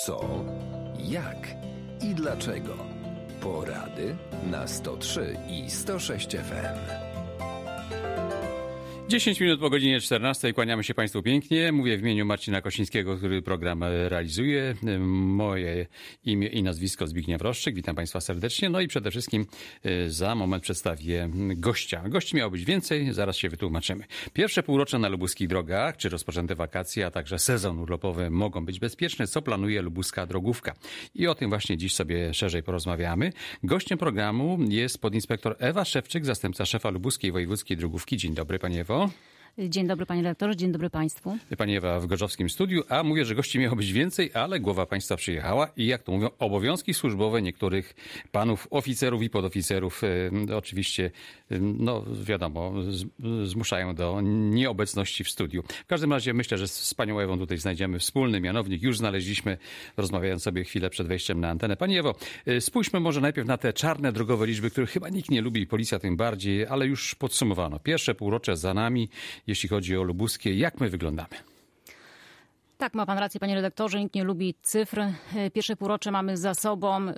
Co, jak i dlaczego. Porady na 103 i 106 FM. 10 minut po godzinie 14. Kłaniamy się Państwu pięknie. Mówię w imieniu Marcina Kosińskiego, który program realizuje. Moje imię i nazwisko Zbigniew Roszczyk. Witam Państwa serdecznie. No i przede wszystkim za moment przedstawię gościa. Gości miało być więcej, zaraz się wytłumaczymy. Pierwsze półrocze na lubuskich drogach, czy rozpoczęte wakacje, a także sezon urlopowy mogą być bezpieczne. Co planuje lubuska drogówka? I o tym właśnie dziś sobie szerzej porozmawiamy. Gościem programu jest podinspektor Ewa Szewczyk, zastępca szefa lubuskiej wojewódzkiej drogówki. Dzień dobry, Pani Ewo. Dzień dobry panie redaktorze, dzień dobry państwu. Pani Ewa w gorzowskim studiu, a mówię, że gości miało być więcej, ale głowa państwa przyjechała i jak to mówią, obowiązki służbowe niektórych panów oficerów i podoficerów oczywiście, no wiadomo, zmuszają do nieobecności w studiu. W każdym razie myślę, że z panią Ewą tutaj znajdziemy wspólny mianownik. Już znaleźliśmy, rozmawiając sobie chwilę przed wejściem na antenę. Pani Ewo, spójrzmy może najpierw na te czarne drogowe liczby, których chyba nikt nie lubi, policja tym bardziej, ale już podsumowano. Pierwsze półrocze za nami. Jeśli chodzi o lubuskie, jak my wyglądamy? Tak, ma pan rację, panie redaktorze, nikt nie lubi cyfr. Pierwsze półrocze mamy za sobą.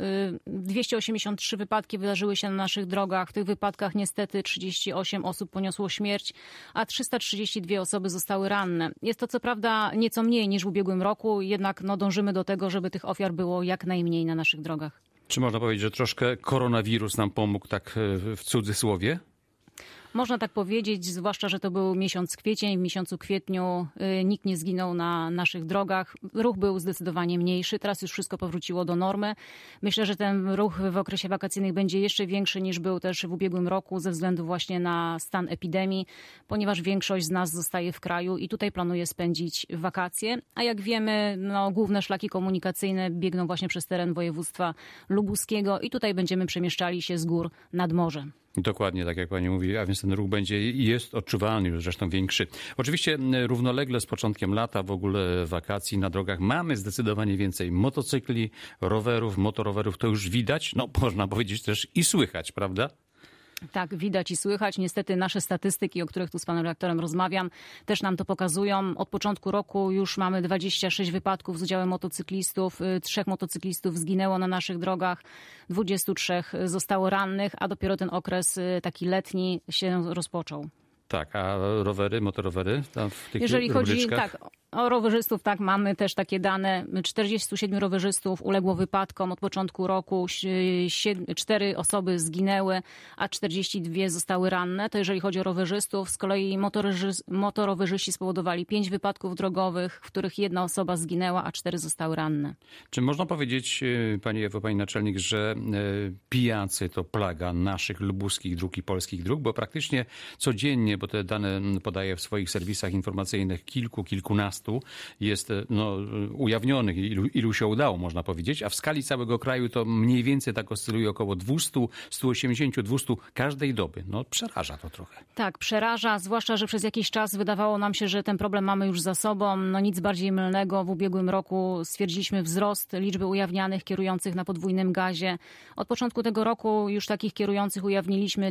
283 wypadki wydarzyły się na naszych drogach. W tych wypadkach niestety 38 osób poniosło śmierć, a 332 osoby zostały ranne. Jest to co prawda nieco mniej niż w ubiegłym roku, jednak dążymy do tego, żeby tych ofiar było jak najmniej na naszych drogach. Czy można powiedzieć, że troszkę koronawirus nam pomógł, tak w cudzysłowie? Można tak powiedzieć, zwłaszcza, że to był miesiąc kwiecień. W miesiącu kwietniu nikt nie zginął na naszych drogach. Ruch był zdecydowanie mniejszy. Teraz już wszystko powróciło do normy. Myślę, że ten ruch w okresie wakacyjnym będzie jeszcze większy niż był też w ubiegłym roku ze względu właśnie na stan epidemii, ponieważ większość z nas zostaje w kraju i tutaj planuje spędzić wakacje. A jak wiemy, główne szlaki komunikacyjne biegną właśnie przez teren województwa lubuskiego i tutaj będziemy przemieszczali się z gór nad morze. Dokładnie, tak jak pani mówi, a więc ten ruch będzie i jest odczuwalny, już zresztą większy. Oczywiście równolegle z początkiem lata, w ogóle wakacji na drogach mamy zdecydowanie więcej motocykli, rowerów, motorowerów, to już widać, można powiedzieć też i słychać, prawda? Tak, widać i słychać. Niestety nasze statystyki, o których tu z panem redaktorem rozmawiam, też nam to pokazują. Od początku roku już mamy 26 wypadków z udziałem motocyklistów. 3 motocyklistów zginęło na naszych drogach, 23 zostało rannych, a dopiero ten okres taki letni się rozpoczął. Tak, a rowery, motorowery tam w tych Jeżeli chodzi rubryczkach? o rowerzystów, tak, mamy też takie dane. 47 rowerzystów uległo wypadkom od początku roku, 4 osoby zginęły, a 42 zostały ranne. To jeżeli chodzi o rowerzystów, z kolei motorowerzyści spowodowali 5 wypadków drogowych, w których 1 osoba zginęła, a 4 zostały ranne. Czy można powiedzieć, pani Ewo, pani naczelnik, że pijacy to plaga naszych lubuskich dróg i polskich dróg? Bo praktycznie codziennie, bo te dane podaje w swoich serwisach informacyjnych kilkunastu, jest ujawnionych, ilu się udało, można powiedzieć, a w skali całego kraju to mniej więcej tak oscyluje około 200, 180, 200 każdej doby. Przeraża to trochę. Tak, przeraża, zwłaszcza, że przez jakiś czas wydawało nam się, że ten problem mamy już za sobą. Nic bardziej mylnego. W ubiegłym roku stwierdziliśmy wzrost liczby ujawnionych kierujących na podwójnym gazie. Od początku tego roku już takich kierujących ujawniliśmy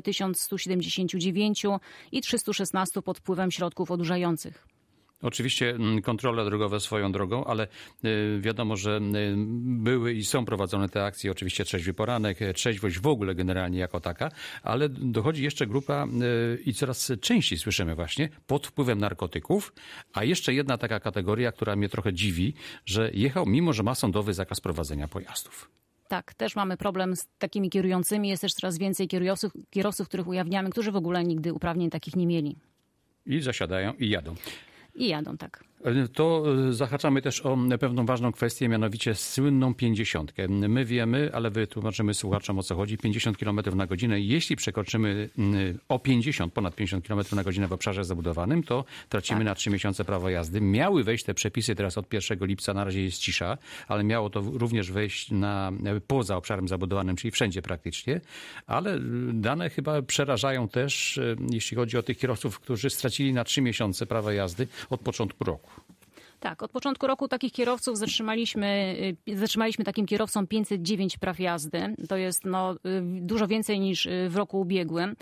1179 i 316 pod wpływem środków odurzających. Oczywiście kontrole drogowe swoją drogą, ale wiadomo, że były i są prowadzone te akcje, oczywiście trzeźwy poranek, trzeźwość w ogóle generalnie jako taka, ale dochodzi jeszcze grupa i coraz częściej słyszymy właśnie pod wpływem narkotyków, a jeszcze jedna taka kategoria, która mnie trochę dziwi, że jechał mimo, że ma sądowy zakaz prowadzenia pojazdów. Tak, też mamy problem z takimi kierującymi. Jest też coraz więcej kierowców, których ujawniamy, którzy w ogóle nigdy uprawnień takich nie mieli. I zasiadają i jadą. I jadą, tak. To zahaczamy też o pewną ważną kwestię, mianowicie słynną 50. My wiemy, ale wytłumaczymy słuchaczom, o co chodzi. 50 km na godzinę. Jeśli przekroczymy o 50, ponad 50 km na godzinę w obszarze zabudowanym, to tracimy na 3 miesiące prawo jazdy. Miały wejść te przepisy teraz od 1 lipca, na razie jest cisza, ale miało to również wejść poza obszarem zabudowanym, czyli wszędzie praktycznie. Ale dane chyba przerażają też, jeśli chodzi o tych kierowców, którzy stracili na 3 miesiące prawo jazdy od początku roku. Tak, od początku roku takich kierowców zatrzymaliśmy takim kierowcom 509 praw jazdy. To jest dużo więcej niż w roku ubiegłym.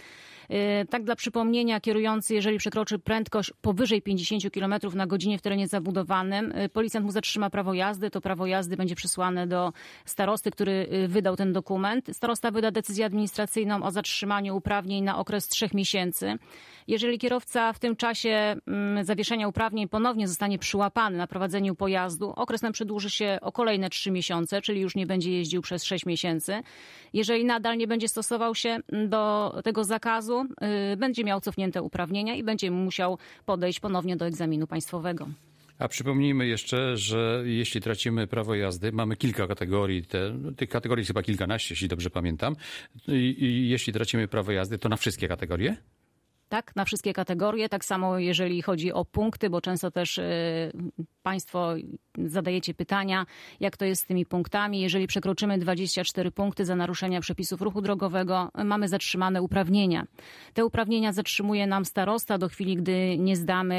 Tak dla przypomnienia, kierujący, jeżeli przekroczy prędkość powyżej 50 km na godzinę w terenie zabudowanym, policjant mu zatrzyma prawo jazdy. To prawo jazdy będzie przysłane do starosty, który wydał ten dokument. Starosta wyda decyzję administracyjną o zatrzymaniu uprawnień na okres 3 miesięcy. Jeżeli kierowca w tym czasie zawieszenia uprawnień ponownie zostanie przyłapany na prowadzeniu pojazdu, okres ten przedłuży się o kolejne 3 miesiące, czyli już nie będzie jeździł przez 6 miesięcy. Jeżeli nadal nie będzie stosował się do tego zakazu, będzie miał cofnięte uprawnienia i będzie musiał podejść ponownie do egzaminu państwowego. A przypomnijmy jeszcze, że jeśli tracimy prawo jazdy, mamy kilka kategorii, tych kategorii jest chyba kilkanaście, jeśli dobrze pamiętam. I jeśli tracimy prawo jazdy, to na wszystkie kategorie? Tak, na wszystkie kategorie. Tak samo jeżeli chodzi o punkty, bo często też Państwo zadajecie pytania, jak to jest z tymi punktami. Jeżeli przekroczymy 24 punkty za naruszenia przepisów ruchu drogowego, mamy zatrzymane uprawnienia. Te uprawnienia zatrzymuje nam starosta do chwili, gdy nie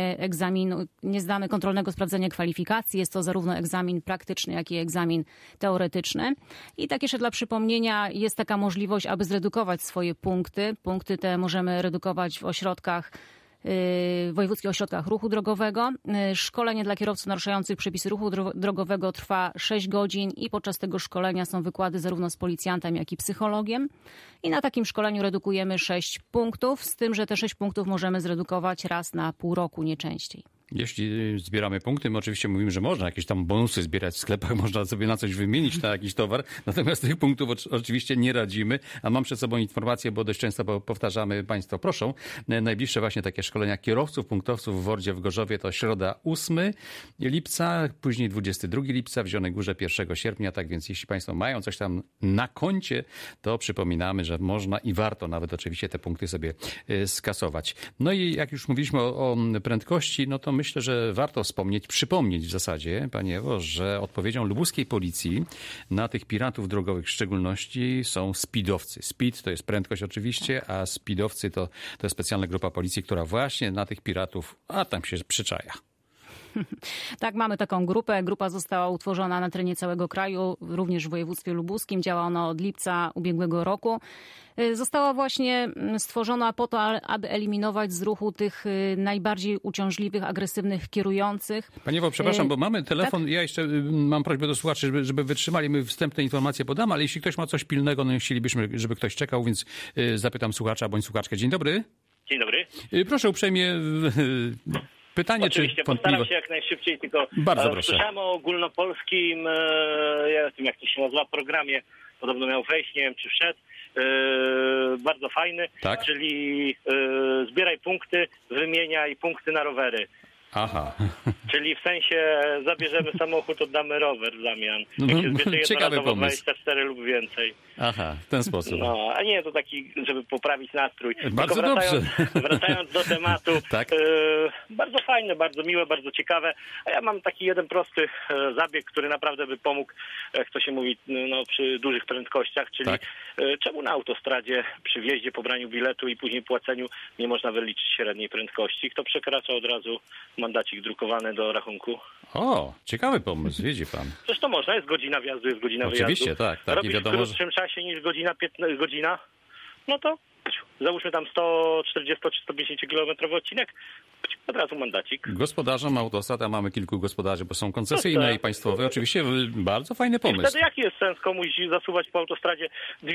zdamy kontrolnego sprawdzenia kwalifikacji. Jest to zarówno egzamin praktyczny, jak i egzamin teoretyczny. I tak jeszcze dla przypomnienia, jest taka możliwość, aby zredukować swoje punkty. Punkty te możemy redukować w wojewódzkich ośrodkach ruchu drogowego. Szkolenie dla kierowców naruszających przepisy ruchu drogowego trwa 6 godzin i podczas tego szkolenia są wykłady zarówno z policjantem, jak i psychologiem. I na takim szkoleniu redukujemy 6 punktów, z tym, że te 6 punktów możemy zredukować raz na pół roku, nie częściej. Jeśli zbieramy punkty, my oczywiście mówimy, że można jakieś tam bonusy zbierać w sklepach, można sobie na coś wymienić, na jakiś towar, natomiast tych punktów oczywiście nie radzimy, a mam przed sobą informację, bo dość często powtarzamy, Państwo proszą, najbliższe właśnie takie szkolenia kierowców, punktowców w Wordzie, w Gorzowie to środa 8 lipca, później 22 lipca, w Zielonej Górze 1 sierpnia, tak więc jeśli Państwo mają coś tam na koncie, to przypominamy, że można i warto nawet oczywiście te punkty sobie skasować. No i jak już mówiliśmy o prędkości, no to myślę, że warto przypomnieć w zasadzie, Pani Ewo, że odpowiedzią lubuskiej policji na tych piratów drogowych w szczególności są speedowcy. Speed to jest prędkość oczywiście, a speedowcy to jest specjalna grupa policji, która właśnie na tych piratów, tam się przyczaja. Tak, mamy taką grupę. Grupa została utworzona na terenie całego kraju, również w województwie lubuskim. Działa ona od lipca ubiegłego roku. Została właśnie stworzona po to, aby eliminować z ruchu tych najbardziej uciążliwych, agresywnych kierujących. Pani Ewo, przepraszam, bo mamy telefon. Tak? Ja jeszcze mam prośbę do słuchaczy, żeby wytrzymali. My wstępne informacje podamy, ale jeśli ktoś ma coś pilnego, no chcielibyśmy, żeby ktoś czekał, więc zapytam słuchacza bądź słuchaczkę. Dzień dobry. Dzień dobry. Proszę uprzejmie... Pytanie, oczywiście, postaram się jak najszybciej, tylko bardzo proszę. Słyszałem o ogólnopolskim, ja wiem jak to się nazywa, programie, podobno miał wejść, nie wiem czy wszedł, bardzo fajny, tak? Czyli zbieraj punkty, wymieniaj punkty na rowery. Aha. Czyli w sensie zabierzemy samochód, oddamy rower w zamian. Jak się zbierze jednorazowo 24 lub więcej. Aha, w ten sposób. No, a nie to taki, żeby poprawić nastrój. Bardzo dobrze. Wracając do tematu, tak? Bardzo fajne, bardzo miłe, bardzo ciekawe. A ja mam taki jeden prosty zabieg, który naprawdę by pomógł, jak to się mówi, przy dużych prędkościach, czyli tak? Czemu na autostradzie przy wjeździe, pobraniu biletu i później płaceniu nie można wyliczyć średniej prędkości? Kto przekracza, od razu mandacik drukowany do rachunku. O, ciekawy pomysł, widzi pan. Zresztą można, jest godzina wjazdu, jest godzina wyjazdu. Oczywiście, tak. Robisz wiadomo, w krótszym czasie niż godzina, no to załóżmy tam 140 czy 150 km odcinek, od razu mandacik. Gospodarzom autostrad, a mamy kilku gospodarzy, bo są koncesyjne i państwowe. Oczywiście bardzo fajny pomysł. I wtedy jaki jest sens komuś zasuwać po autostradzie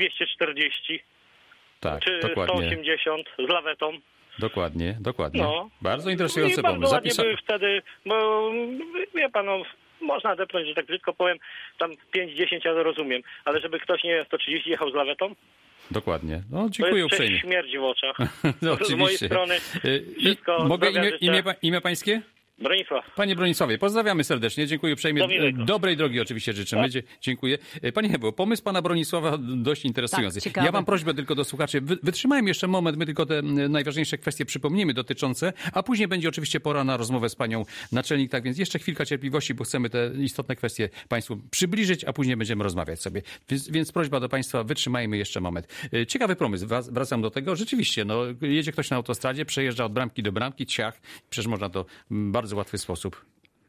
240 czy dokładnie. 180 z lawetą? Dokładnie. No. Bardzo interesujący pomysł. Bardzo ładnie by wtedy, bo wie pan, można depnąć, że tak brzydko powiem, tam 5-10 ja to rozumiem, ale żeby ktoś nie 130 jechał z lawetą? Dokładnie. No, dziękuję uprzejmie. To jest śmierć w oczach. No, z mojej strony wszystko. Mogę imię pańskie? Bronisław. Panie Bronisławie, pozdrawiamy serdecznie, dziękuję uprzejmie. Dobrej drogi oczywiście życzymy. Tak. Dziękuję. Panie Ewo, pomysł pana Bronisława dość interesujący. Tak, ja mam prośbę tylko do słuchaczy, wytrzymajmy jeszcze moment, my tylko te najważniejsze kwestie przypomnimy dotyczące, a później będzie oczywiście pora na rozmowę z panią naczelnik, tak więc jeszcze chwilka cierpliwości, bo chcemy te istotne kwestie państwu przybliżyć, a później będziemy rozmawiać sobie. Więc prośba do państwa, wytrzymajmy jeszcze moment. Ciekawy pomysł, wracam do tego. Rzeczywiście, jedzie ktoś na autostradzie, przejeżdża od bramki do bramki, ciach, przecież można to bardzo łatwy sposób.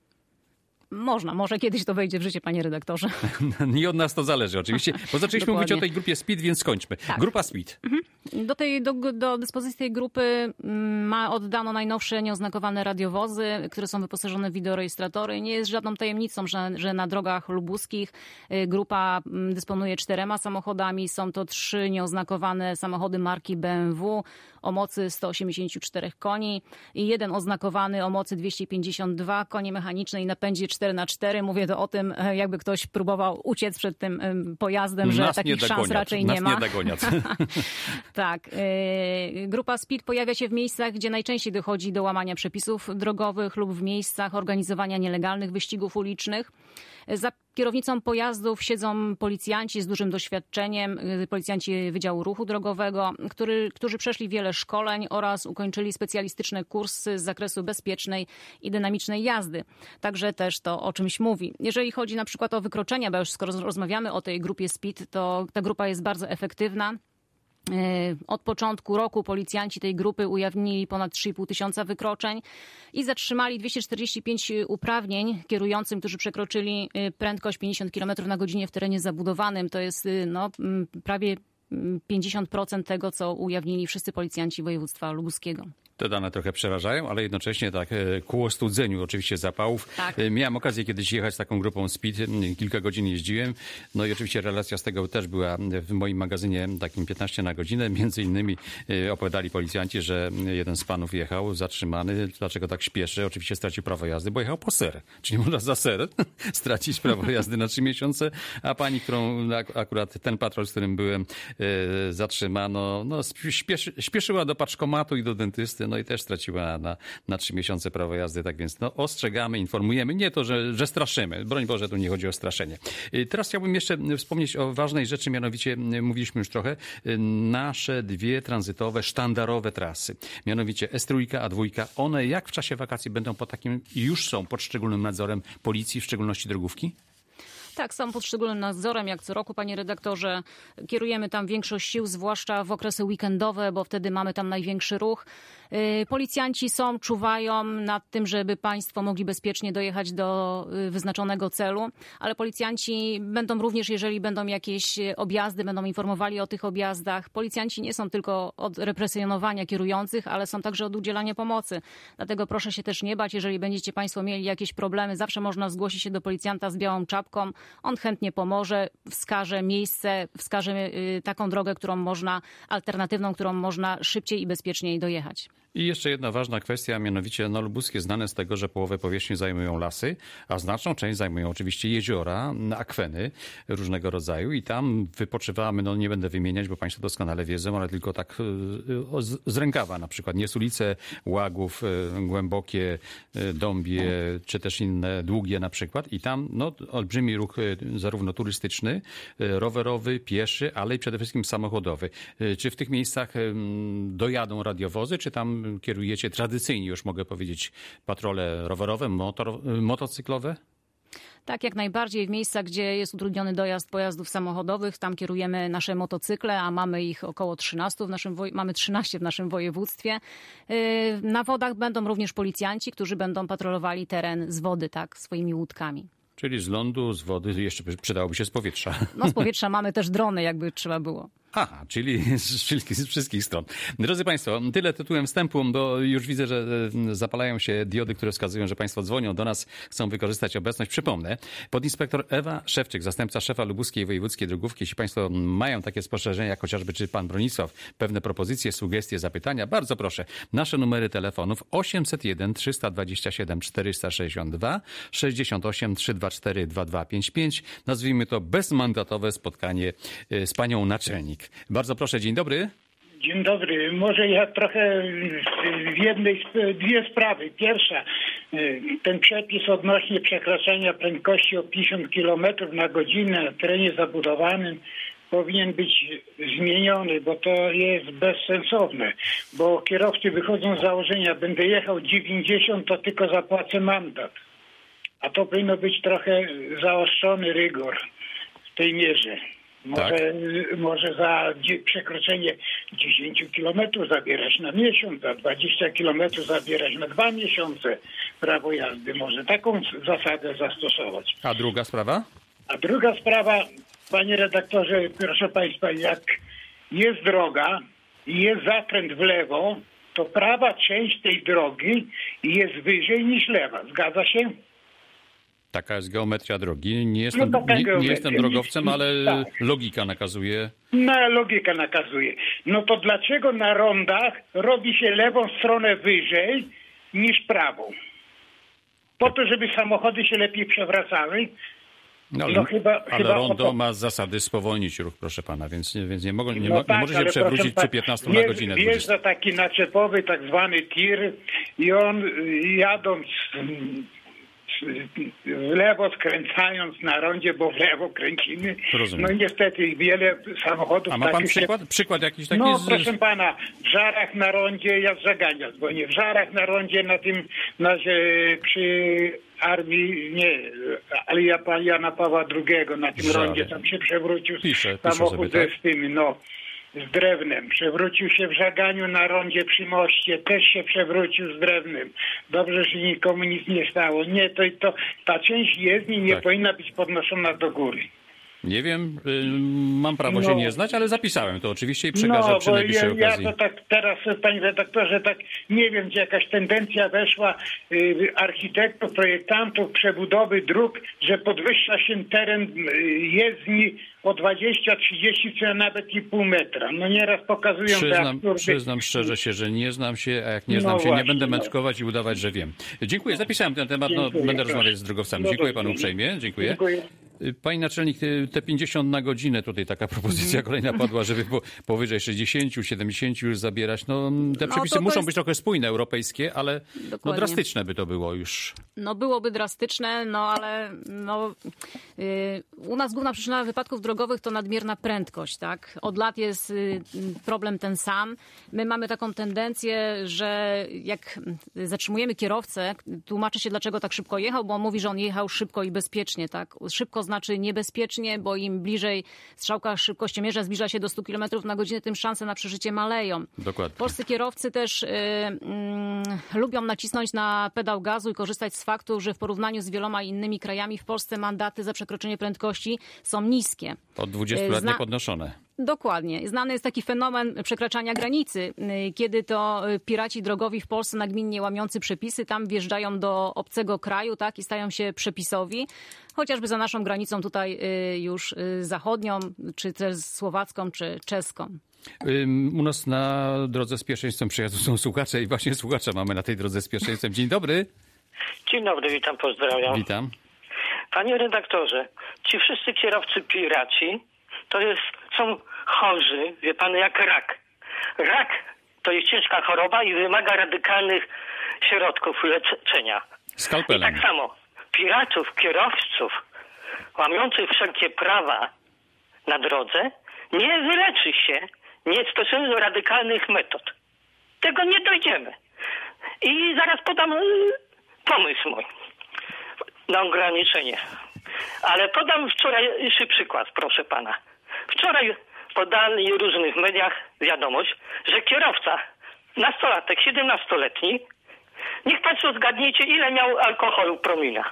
Może kiedyś to wejdzie w życie, panie redaktorze. Nie od nas to zależy oczywiście, bo zaczęliśmy mówić o tej grupie Speed, więc skończmy. Tak. Grupa Speed. Do dyspozycji tej grupy oddano najnowsze nieoznakowane radiowozy, które są wyposażone w wideorejestratory. Nie jest żadną tajemnicą, że na drogach lubuskich grupa dysponuje 4 samochodami. Są to 3 nieoznakowane samochody marki BMW o mocy 184 koni i 1 oznakowany o mocy 252 konie mechaniczne i napędzie 4x4. Mówię to o tym, jakby ktoś próbował uciec przed tym pojazdem, że takich szans raczej nie ma. Nas nie dogonią. Tak. Grupa Speed pojawia się w miejscach, gdzie najczęściej dochodzi do łamania przepisów drogowych lub w miejscach organizowania nielegalnych wyścigów ulicznych. Za kierownicą pojazdów siedzą policjanci z dużym doświadczeniem, policjanci Wydziału Ruchu Drogowego, którzy przeszli wiele szkoleń oraz ukończyli specjalistyczne kursy z zakresu bezpiecznej i dynamicznej jazdy. Także też to o czymś mówi. Jeżeli chodzi na przykład o wykroczenia, bo już skoro rozmawiamy o tej grupie Speed, to ta grupa jest bardzo efektywna. Od początku roku policjanci tej grupy ujawnili ponad 3,5 tysiąca wykroczeń i zatrzymali 245 uprawnień kierującym, którzy przekroczyli prędkość 50 km na godzinę w terenie zabudowanym. To jest prawie 50% tego, co ujawnili wszyscy policjanci województwa lubuskiego. Te dane trochę przerażają, ale jednocześnie tak ku ostudzeniu oczywiście zapałów. Tak. Miałem okazję kiedyś jechać z taką grupą Speed, kilka godzin jeździłem. No i oczywiście relacja z tego też była w moim magazynie takim 15 na godzinę. Między innymi opowiadali policjanci, że jeden z panów jechał zatrzymany. Dlaczego tak śpieszy? Oczywiście stracił prawo jazdy, bo jechał po ser. Czyli można za ser stracić prawo jazdy na 3 miesiące, a pani, którą akurat ten patrol, z którym byłem, zatrzymano, śpieszyła do paczkomatu i do dentysty. No i też straciła na 3 miesiące prawo jazdy. Tak więc ostrzegamy, informujemy. Nie to, że straszymy. Broń Boże, tu nie chodzi o straszenie. Teraz chciałbym jeszcze wspomnieć o ważnej rzeczy, mianowicie mówiliśmy już trochę, nasze 2 tranzytowe, sztandarowe trasy. Mianowicie S3, A2. One jak w czasie wakacji będą już są pod szczególnym nadzorem policji, w szczególności drogówki? Tak, są pod szczególnym nadzorem, jak co roku, panie redaktorze. Kierujemy tam większość sił, zwłaszcza w okresy weekendowe, bo wtedy mamy tam największy ruch. Policjanci czuwają nad tym, żeby państwo mogli bezpiecznie dojechać do wyznaczonego celu, ale policjanci będą również, jeżeli będą jakieś objazdy, będą informowali o tych objazdach. Policjanci nie są tylko od represjonowania kierujących, ale są także od udzielania pomocy. Dlatego proszę się też nie bać, jeżeli będziecie państwo mieli jakieś problemy, zawsze można zgłosić się do policjanta z białą czapką. On chętnie pomoże, wskaże miejsce, wskaże taką drogę, alternatywną, którą można szybciej i bezpieczniej dojechać. I jeszcze jedna ważna kwestia, mianowicie lubuskie znane z tego, że połowę powierzchni zajmują lasy, a znaczną część zajmują oczywiście jeziora, akweny różnego rodzaju i tam wypoczywamy, nie będę wymieniać, bo państwo doskonale wiedzą, ale tylko tak z rękawa, na przykład Niesulice, Łagów, Głębokie, Dąbie, czy też inne długie na przykład i tam olbrzymi ruch zarówno turystyczny, rowerowy, pieszy, ale i przede wszystkim samochodowy. Czy w tych miejscach dojadą radiowozy, czy tam kierujecie tradycyjnie, już mogę powiedzieć, patrole rowerowe, motocyklowe? Tak, jak najbardziej. W miejscach, gdzie jest utrudniony dojazd pojazdów samochodowych, tam kierujemy nasze motocykle, a mamy ich około 13, mamy 13 w naszym województwie. Na wodach będą również policjanci, którzy będą patrolowali teren z wody, tak, swoimi łódkami. Czyli z lądu, z wody, jeszcze przydałoby się z powietrza. Z powietrza mamy też drony, jakby trzeba było. Aha, czyli z wszystkich stron. Drodzy Państwo, tyle tytułem wstępu, bo już widzę, że zapalają się diody, które wskazują, że Państwo dzwonią do nas, chcą wykorzystać obecność. Przypomnę, podinspektor Ewa Szewczyk, zastępca szefa Lubuskiej Wojewódzkiej Drogówki. Jeśli Państwo mają takie spostrzeżenia, jak chociażby czy Pan Bronisław, pewne propozycje, sugestie, zapytania, bardzo proszę. Nasze numery telefonów 801 327 462 68 324 2255. Nazwijmy to bezmandatowe spotkanie z Panią Naczelnik. Bardzo proszę, dzień dobry. Dzień dobry. Może ja trochę dwie sprawy. Pierwsza, ten przepis odnośnie przekraczania prędkości o 50 km na godzinę w terenie zabudowanym powinien być zmieniony, bo to jest bezsensowne. Bo kierowcy wychodzą z założenia, będę jechał 90, to tylko zapłacę mandat. A to powinno być trochę zaostrzony rygor w tej mierze. Może za przekroczenie 10 kilometrów zabierać na miesiąc, a 20 kilometrów zabierać na 2 miesiące prawo jazdy. Może taką zasadę zastosować. A druga sprawa? A druga sprawa, panie redaktorze, proszę państwa, jak jest droga i jest zakręt w lewo, to prawa część tej drogi jest wyżej niż lewa. Zgadza się? Taka jest geometria drogi. Nie jestem geometria. drogowcem, ale Tak. logika nakazuje. No, logika nakazuje. No to dlaczego na rondach robi się lewą stronę wyżej niż prawą? Po to, żeby samochody się lepiej przewracały. No, No chyba rondo o to. ma zasady spowolnić ruch, proszę pana, więc nie może się ale przewrócić proszę przy 15 pana, na godzinę. Wjeżdża taki naczepowy, tak zwany tir i on jadąc w lewo, skręcając na rondzie, bo w lewo kręcimy. Rozumiem. No niestety wiele samochodów... A ma pan takich przykład jakiś taki? No proszę pana, w Żarach na rondzie ja z Żagania dzwonię. W Żarach na rondzie przy armii, nie, ale Jana Pawła II na tym Żary. rondzie tam się przewrócił Piszę samochód sobie, tak? z tym, z drewnem. Przewrócił się w Żaganiu na rondzie przy moście, też się przewrócił z drewnem. Dobrze, że nikomu nic nie stało. Nie, ta część jezdni nie Tak. powinna być podnoszona do góry. Nie wiem, mam prawo się nie znać, ale zapisałem to oczywiście i przekażę przy najbliższej okazji. Ja to tak teraz, panie redaktorze, tak nie wiem, gdzie jakaś tendencja weszła architektów, projektantów przebudowy dróg, że podwyższa się teren jezdni o 20, 30 czy nawet i pół metra. No nieraz pokazują te absurdy. Przyznam szczerze się, że nie znam się, a jak nie znam się, właśnie, nie będę męczkować i udawać, że wiem. Dziękuję, zapisałem ten temat, Dziękuję, będę proszę. rozmawiać z drogowcami. Dziękuję panu uprzejmie, dziękuję. Dziękuję. Pani naczelnik, te 50 na godzinę, tutaj taka propozycja kolejna padła, żeby powyżej 60, 70 już zabierać. No, te przepisy to muszą jest- być trochę spójne, europejskie, ale Dokładnie. drastyczne by to było już. No byłoby drastyczne, ale u nas główna przyczyna wypadków drogowych to nadmierna prędkość, tak? Od lat jest problem ten sam. My mamy taką tendencję, że jak zatrzymujemy kierowcę, tłumaczy się, dlaczego tak szybko jechał, bo on mówi, że on jechał szybko i bezpiecznie, tak? Szybko znaczy niebezpiecznie, bo im bliżej strzałka szybkościomierza zbliża się do 100 km na godzinę, tym szanse na przeżycie maleją. Dokładnie. Polscy kierowcy też lubią nacisnąć na pedał gazu i korzystać z faktu, że w porównaniu z wieloma innymi krajami w Polsce mandaty za przekroczenie prędkości są niskie. Od 20 lat nie podnoszone. Dokładnie. Znany jest taki fenomen przekraczania granicy, kiedy to piraci drogowi w Polsce nagminnie łamiący przepisy tam wjeżdżają do obcego kraju, tak, i stają się przepisowi. Chociażby za naszą granicą tutaj już zachodnią, czy też słowacką, czy czeską. U nas na drodze z pierwszeństwem przejazdu są słuchacze i właśnie słuchacza mamy na tej drodze z pierwszeństwem. Dzień dobry. Dzień dobry, witam, pozdrawiam. Witam. Panie redaktorze, ci wszyscy kierowcy piraci są chorzy, wie pan, jak rak. Rak to jest ciężka choroba i wymaga radykalnych środków leczenia. I Skalpelem. tak samo piratów, kierowców łamiących wszelkie prawa na drodze nie wyleczy się, nie stosując radykalnych metod. Tego nie dojdziemy. I zaraz podam pomysł mój na ograniczenie. Ale podam wczorajszy przykład, proszę pana. Wczoraj podali w różnych mediach wiadomość, że kierowca, nastolatek, 17-letni, niech państwo zgadniecie, ile miał alkoholu promila.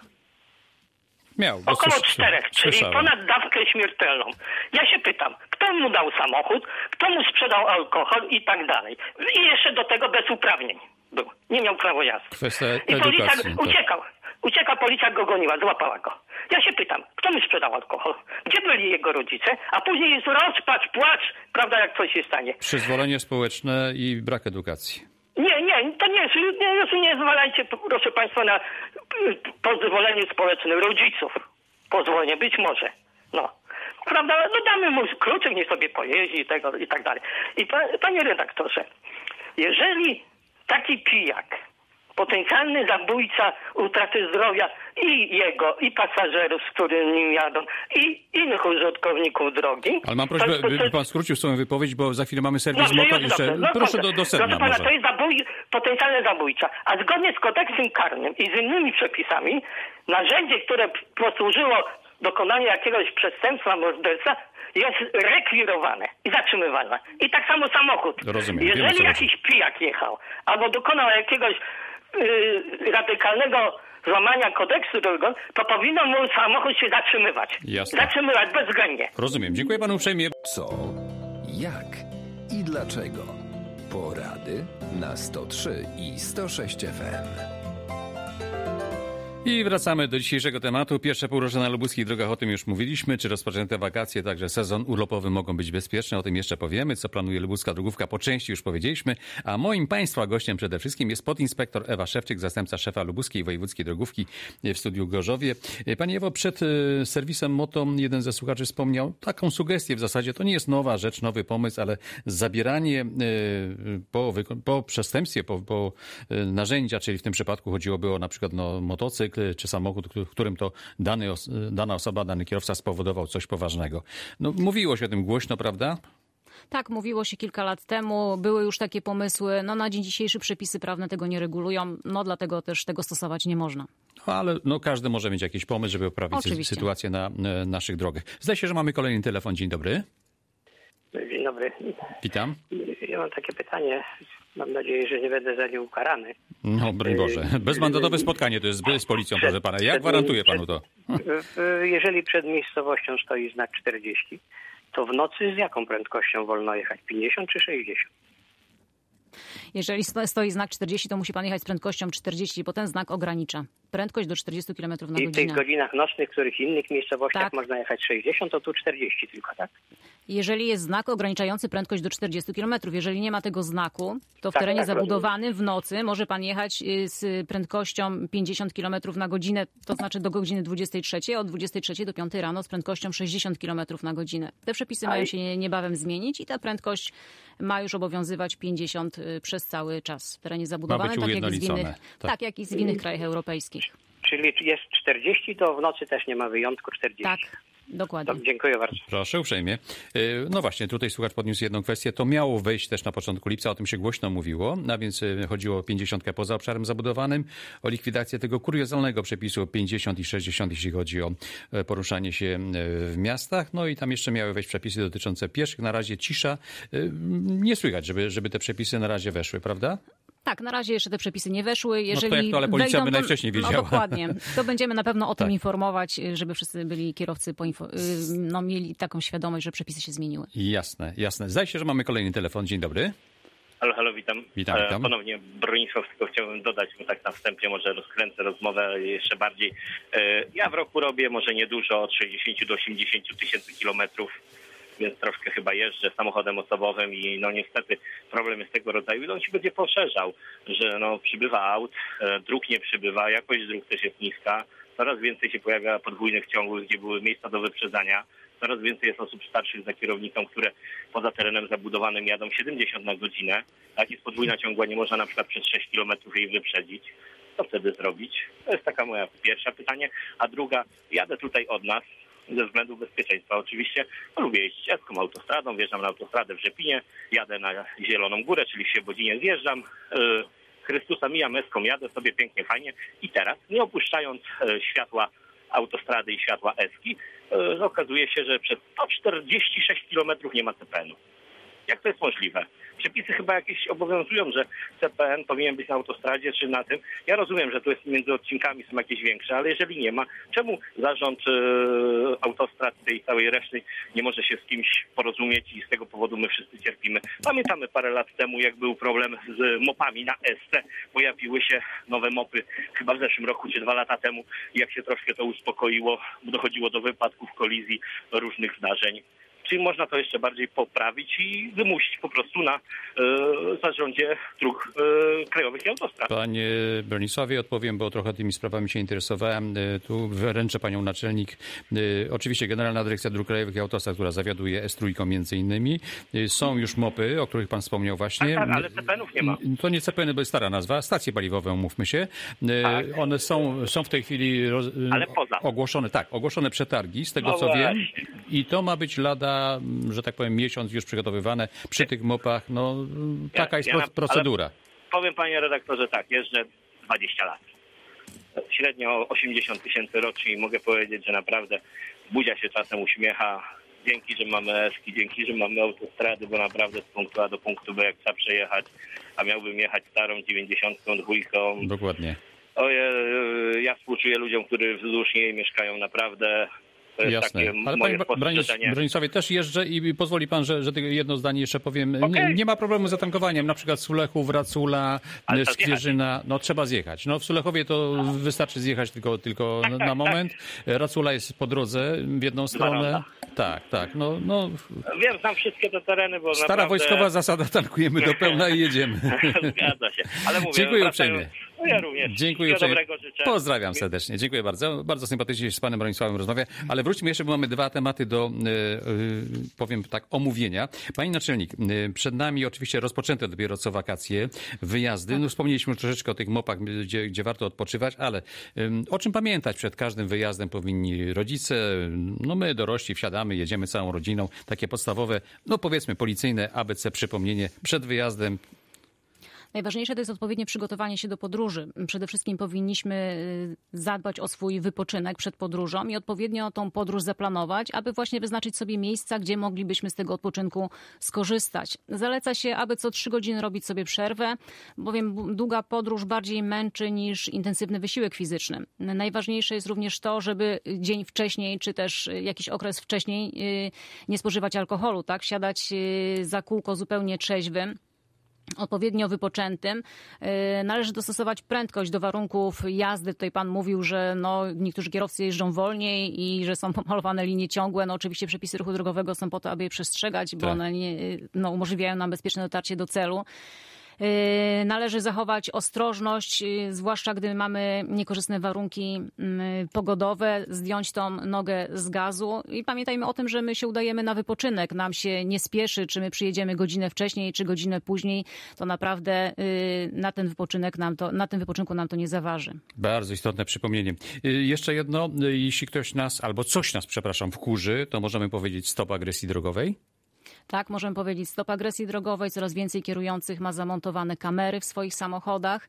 Miał. bo Około 4, czyli słyszałem. ponad dawkę śmiertelną. Ja się pytam, kto mu dał samochód, kto mu sprzedał alkohol i tak dalej. I jeszcze do tego bez uprawnień był. Nie miał prawa jazdy. Kwestia I policja edukacji. Tak. uciekał. Uciekał, policja go goniła, złapała go. Ja się pytam, kto mu sprzedał alkohol? Gdzie byli jego rodzice? A później jest rozpacz, płacz, prawda, jak coś się stanie. Przyzwolenie społeczne i brak edukacji. Nie, to nie zwalajcie, proszę państwa, na pozwolenie społeczne rodziców. Pozwolenie, być może. No. Prawda, no damy mu kluczyk, niech sobie pojeździ i tak dalej. I panie redaktorze, jeżeli taki pijak, potencjalny zabójca utraty zdrowia i jego, i pasażerów, z którymi jadą, i innych użytkowników drogi... Ale mam prośbę, by pan skrócił swoją wypowiedź, bo za chwilę mamy serwis No, motor. dobrze. Jeszcze... No, Proszę do sedna proszę pana, może. to jest potencjalny zabójca. A zgodnie z kodeksem karnym i z innymi przepisami, narzędzie, które posłużyło dokonaniu jakiegoś przestępstwa, morderstwa, jest rekwirowane i zatrzymywane. I tak samo samochód. Rozumiem, wiem, o Jeżeli co jakiś pijak jechał albo dokonał jakiegoś radykalnego złamania kodeksu drogowego, to powinno mu samochód się zatrzymywać. Jasne. Zatrzymywać bezwzględnie. Rozumiem. Dziękuję panu uprzejmie. Co? Jak? i dlaczego? Porady na 103 i 106 FM. I wracamy do dzisiejszego tematu. Pierwsze półrocze na lubuskich drogach, o tym już mówiliśmy. Czy rozpoczęte wakacje, także sezon urlopowy mogą być bezpieczne? O tym jeszcze powiemy. Co planuje lubuska drogówka? Po części już powiedzieliśmy. A moim Państwa gościem przede wszystkim jest podinspektor Ewa Szewczyk, zastępca szefa lubuskiej wojewódzkiej drogówki w studiu Gorzowie. Pani Ewo, przed serwisem Moto jeden ze słuchaczy wspomniał taką sugestię w zasadzie. To nie jest nowa rzecz, nowy pomysł, ale zabieranie po przestępstwie, po narzędzia, czyli w tym przypadku chodziłoby o na przykład motocykl, czy samochód, którym to dana osoba, dany kierowca spowodował coś poważnego. No, mówiło się o tym głośno, prawda? Tak, mówiło się kilka lat temu. Były już takie pomysły. Na dzień dzisiejszy przepisy prawne tego nie regulują. Dlatego też tego stosować nie można. Ale każdy może mieć jakiś pomysł, żeby poprawić sytuację na naszych drogach. Zdaje się, że mamy kolejny telefon. Dzień dobry. Dzień dobry. Witam. Ja mam takie pytanie. Mam nadzieję, że nie będę za nie ukarany. No, broń Boże. Bezmandatowe spotkanie to jest z policją, proszę pana. Ja gwarantuję panu to. Jeżeli przed miejscowością stoi znak 40, to w nocy z jaką prędkością wolno jechać? 50 czy 60? Jeżeli stoi znak 40, to musi pan jechać z prędkością 40, bo ten znak ogranicza prędkość do 40 km na godzinę. I w tych godzinach nocnych, w których innych miejscowościach można jechać 60, to tu 40 tylko, tak? Jeżeli jest znak ograniczający prędkość do 40 km, jeżeli nie ma tego znaku, to w terenie zabudowanym w nocy może pan jechać z prędkością 50 km na godzinę, to znaczy do godziny 23, a od 23 do 5 rano z prędkością 60 km na godzinę. Te przepisy mają się niebawem zmienić i ta prędkość ma już obowiązywać 50 przez cały czas w terenie zabudowanym, tak jak i w innych krajach europejskich. Czyli jest 40, to w nocy też nie ma wyjątku 40. Tak. Dokładnie. To dziękuję bardzo. Proszę uprzejmie. No właśnie, tutaj słuchacz podniósł jedną kwestię. To miało wejść też na początku lipca, o tym się głośno mówiło, a więc chodziło o 50 poza obszarem zabudowanym, o likwidację tego kuriozalnego przepisu 50 i 60, jeśli chodzi o poruszanie się w miastach. No i tam jeszcze miały wejść przepisy dotyczące pieszych. Na razie cisza. Nie słychać, żeby te przepisy na razie weszły, prawda? Tak, na razie jeszcze te przepisy nie weszły. Jeżeli to jak to, ale policja wejdą, by najwcześniej wiedziała. No dokładnie. To będziemy na pewno o tym informować, żeby wszyscy byli kierowcy, mieli taką świadomość, że przepisy się zmieniły. Jasne, jasne. Zdaje się, że mamy kolejny telefon. Dzień dobry. Halo, witam. Witam. Ponownie Bronisław, tylko chciałbym dodać, bo tak na wstępie może rozkręcę rozmowę jeszcze bardziej. Ja w roku robię może niedużo, od 60 do 80 tysięcy kilometrów, więc troszkę chyba jeżdżę samochodem osobowym i niestety problem jest tego rodzaju i on się będzie poszerzał, że przybywa aut, dróg nie przybywa, jakość dróg też jest niska, coraz więcej się pojawia podwójnych ciągów, gdzie były miejsca do wyprzedzania, coraz więcej jest osób starszych za kierownicą, które poza terenem zabudowanym jadą 70 na godzinę. Jak jest podwójna ciągła, nie można na przykład przez 6 km jej wyprzedzić. Co wtedy zrobić? To jest taka moja pierwsza pytanie. A druga, jadę tutaj od nas ze względu bezpieczeństwa. Oczywiście lubię jeździć eską, autostradą, wjeżdżam na autostradę w Rzepinie, jadę na Zieloną Górę, czyli w Świebodzinie zjeżdżam. Chrystusa mijam eską, jadę sobie pięknie, fajnie i teraz, nie opuszczając światła autostrady i światła eski, okazuje się, że przez 146 km nie ma CPN-u. Jak to jest możliwe? Przepisy chyba jakieś obowiązują, że CPN powinien być na autostradzie czy na tym. Ja rozumiem, że tu jest między odcinkami są jakieś większe, ale jeżeli nie ma, czemu zarząd autostrad tej całej reszty nie może się z kimś porozumieć i z tego powodu my wszyscy cierpimy? Pamiętamy parę lat temu, jak był problem z mopami na SC. Pojawiły się nowe mopy chyba w zeszłym roku czy 2 lata temu. Jak się troszkę to uspokoiło, dochodziło do wypadków, kolizji, różnych zdarzeń. Czyli można to jeszcze bardziej poprawić i wymusić po prostu na zarządzie dróg krajowych i autostrad. Panie Bronisławie, odpowiem, bo trochę tymi sprawami się interesowałem. Tu wręczę panią naczelnik. Oczywiście Generalna Dyrekcja Dróg Krajowych i Autostrad, która zawiaduje S3 między innymi. Są już mopy, o których pan wspomniał właśnie. Tak, ale CPN-ów nie ma. To nie CPN, bo jest stara nazwa. Stacje paliwowe, umówmy się. Tak. One są w tej chwili ale poza. ogłoszone przetargi, z tego co wiem. I to ma być lada, że tak powiem, miesiąc już przygotowywane przy tych mopach. Taka jest procedura. Powiem panie redaktorze tak, jeżdżę 20 lat. Średnio 80 tysięcy rocznie i mogę powiedzieć, że naprawdę Budzia się czasem uśmiecha. Dzięki, że mamy eski, dzięki, że mamy autostrady, bo naprawdę z punktu A do punktu B jak trzeba przejechać, a miałbym jechać starą 92. Dokładnie. Ja współczuję ludziom, którzy wzdłuż niej mieszkają naprawdę. To jest Jasne. takie Ale moje panie spostrzeżenie. Bronisławie, też jeżdżę i pozwoli pan, że tylko jedno zdanie jeszcze powiem. Okay. Nie ma problemu z zatankowaniem, na przykład Sulechów, Racula, Skwierzyna. No trzeba zjechać. No w Sulechowie to wystarczy zjechać tylko na moment. Racula jest po drodze w jedną stronę. Tak. No. Wiem, znam wszystkie te tereny, bo Stara naprawdę... wojskowa zasada, tankujemy do pełna i jedziemy. Zgadza się. Ale mówię, Dziękuję uprzejmie. No ja również. Dziękuję Wszystkiego uprzejmie. dobrego życzę. Pozdrawiam serdecznie. Dziękuję bardzo. Bardzo sympatycznie się z panem Bronisławem rozmawiam. Ale wróćmy jeszcze, bo mamy dwa tematy do, powiem tak, omówienia. Pani naczelnik, przed nami oczywiście rozpoczęte dopiero co wakacje, wyjazdy. No, wspomnieliśmy troszeczkę o tych mopach, gdzie warto odpoczywać, ale o czym pamiętać przed każdym wyjazdem powinni rodzice, no my dorośli wsiadamy, jedziemy całą rodziną. Takie podstawowe, no powiedzmy policyjne ABC przypomnienie przed wyjazdem. Najważniejsze to jest odpowiednie przygotowanie się do podróży. Przede wszystkim powinniśmy zadbać o swój wypoczynek przed podróżą i odpowiednio tą podróż zaplanować, aby właśnie wyznaczyć sobie miejsca, gdzie moglibyśmy z tego odpoczynku skorzystać. Zaleca się, aby co 3 godziny robić sobie przerwę, bowiem długa podróż bardziej męczy niż intensywny wysiłek fizyczny. Najważniejsze jest również to, żeby dzień wcześniej, czy też jakiś okres wcześniej nie spożywać alkoholu, tak? Siadać za kółko zupełnie trzeźwym, odpowiednio wypoczętym. Należy dostosować prędkość do warunków jazdy. Tutaj pan mówił, że niektórzy kierowcy jeżdżą wolniej i że są pomalowane linie ciągłe. No oczywiście przepisy ruchu drogowego są po to, aby je przestrzegać, bo one umożliwiają nam bezpieczne dotarcie do celu. Należy zachować ostrożność, zwłaszcza gdy mamy niekorzystne warunki pogodowe, zdjąć tą nogę z gazu i pamiętajmy o tym, że my się udajemy na wypoczynek, nam się nie spieszy, czy my przyjedziemy godzinę wcześniej, czy godzinę później, to naprawdę na tym wypoczynku nam to nie zaważy. Bardzo istotne przypomnienie. Jeszcze jedno, jeśli ktoś nas, albo coś nas, wkurzy, to możemy powiedzieć stop agresji drogowej? Tak, możemy powiedzieć stop agresji drogowej. Coraz więcej kierujących ma zamontowane kamery w swoich samochodach.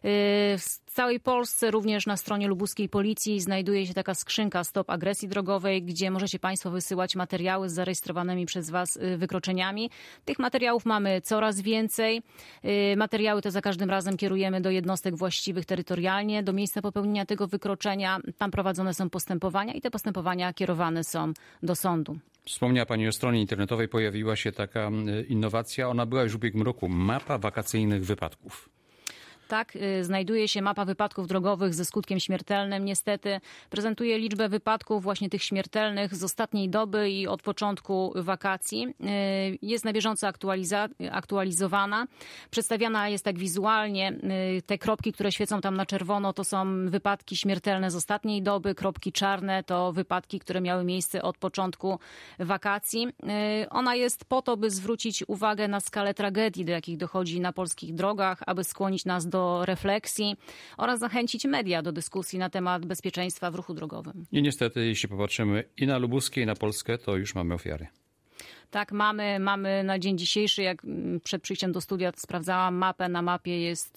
W całej Polsce, również na stronie lubuskiej policji znajduje się taka skrzynka stop agresji drogowej, gdzie możecie państwo wysyłać materiały z zarejestrowanymi przez was wykroczeniami. Tych materiałów mamy coraz więcej. Materiały te za każdym razem kierujemy do jednostek właściwych terytorialnie, do miejsca popełnienia tego wykroczenia. Tam prowadzone są postępowania i te postępowania kierowane są do sądu. Wspomniała pani o stronie internetowej, pojawiła się taka innowacja, ona była już w ubiegłym roku, mapa wakacyjnych wypadków. Tak, znajduje się mapa wypadków drogowych ze skutkiem śmiertelnym. Niestety prezentuje liczbę wypadków właśnie tych śmiertelnych z ostatniej doby i od początku wakacji. Jest na bieżąco aktualizowana. Przedstawiana jest tak wizualnie. Te kropki, które świecą tam na czerwono, to są wypadki śmiertelne z ostatniej doby. Kropki czarne to wypadki, które miały miejsce od początku wakacji. Ona jest po to, by zwrócić uwagę na skalę tragedii, do jakich dochodzi na polskich drogach, aby skłonić nas do refleksji oraz zachęcić media do dyskusji na temat bezpieczeństwa w ruchu drogowym. I niestety, jeśli popatrzymy i na lubuskie, i na Polskę, to już mamy ofiary. Tak, mamy na dzień dzisiejszy, jak przed przyjściem do studia sprawdzałam mapę, na mapie jest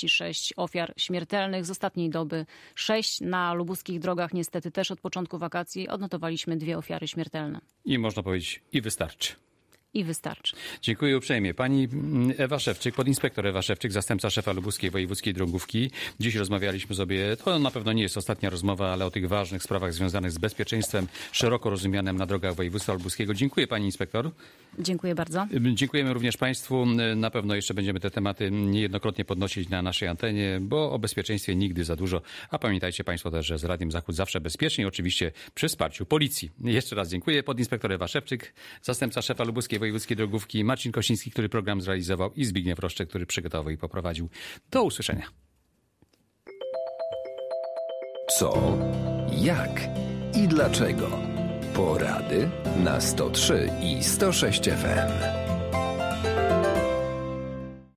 36 ofiar śmiertelnych, z ostatniej doby 6. Na lubuskich drogach niestety też od początku wakacji odnotowaliśmy 2 ofiary śmiertelne. I można powiedzieć, i wystarczy. I wystarczy. Dziękuję uprzejmie. Pani Ewa Szewczyk, podinspektor Ewa Szewczyk, zastępca szefa Lubuskiej Wojewódzkiej Drogówki. Dziś rozmawialiśmy sobie, to na pewno nie jest ostatnia rozmowa, ale o tych ważnych sprawach związanych z bezpieczeństwem szeroko rozumianym na drogach województwa lubuskiego. Dziękuję pani inspektor. Dziękuję bardzo. Dziękujemy również państwu. Na pewno jeszcze będziemy te tematy niejednokrotnie podnosić na naszej antenie, bo o bezpieczeństwie nigdy za dużo. A pamiętajcie państwo też, że z Radiem Zachód zawsze bezpiecznie, oczywiście przy wsparciu policji. Jeszcze raz dziękuję. Podinspektor Ewa Szewczyk, zastępca szefa Lubuskiej Wojewódzkiej Drogówki, Marcin Kosiński, który program zrealizował, i Zbigniew Roszczek, który przygotował i poprowadził. Do usłyszenia. Co, jak i dlaczego? Porady na 103 i 106 FM.